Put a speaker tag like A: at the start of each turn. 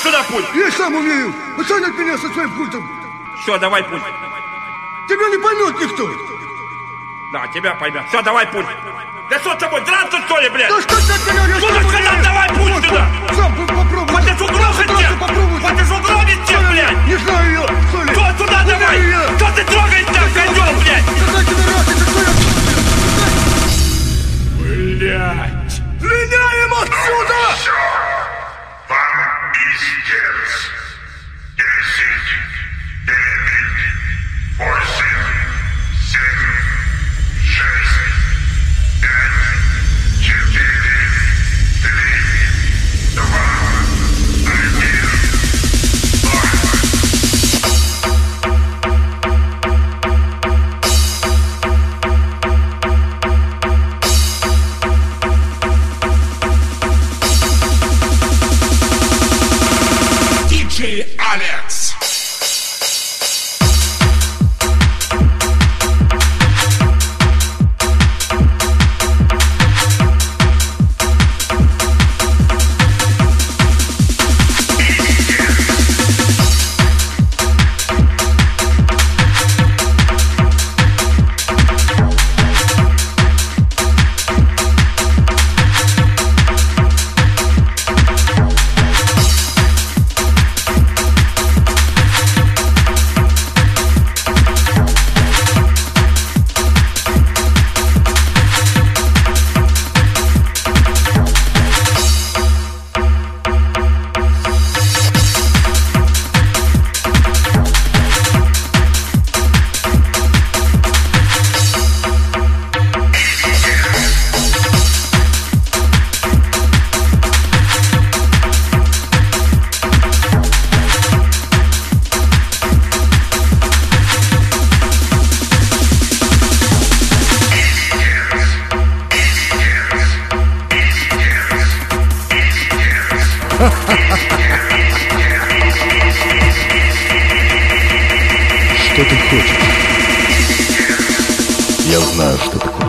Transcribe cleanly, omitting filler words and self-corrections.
A: сюда пульт!
B: Я сам умею! Отстань от меня со своим пультом!
A: Все, давай пульт.
B: Тебя не поймет никто!
A: Да, тебя поймет. Все, давай пульт. Да что с тобой, драться что ли, блядь?
B: Да что ты от меня, я
A: Ну,
B: сам умею!
A: давай пульт сюда!
B: Сам попробуй!
A: Хочешь угробить тебя? Хочешь угробить тебя, блядь?
B: Не знаю ее! Что ли?
A: Что сюда давай? Что ты трогаешь там, козел, блядь?
B: Какая тебе разница, что я...
A: Блядь!
B: Слиняем отсюда!
C: Вам пиздец. 10, 9, 8, 7, 6, 5, 4, 3, 2, 1. DJ Alex.
D: Что ты хочешь? Я знаю, что ты хочешь.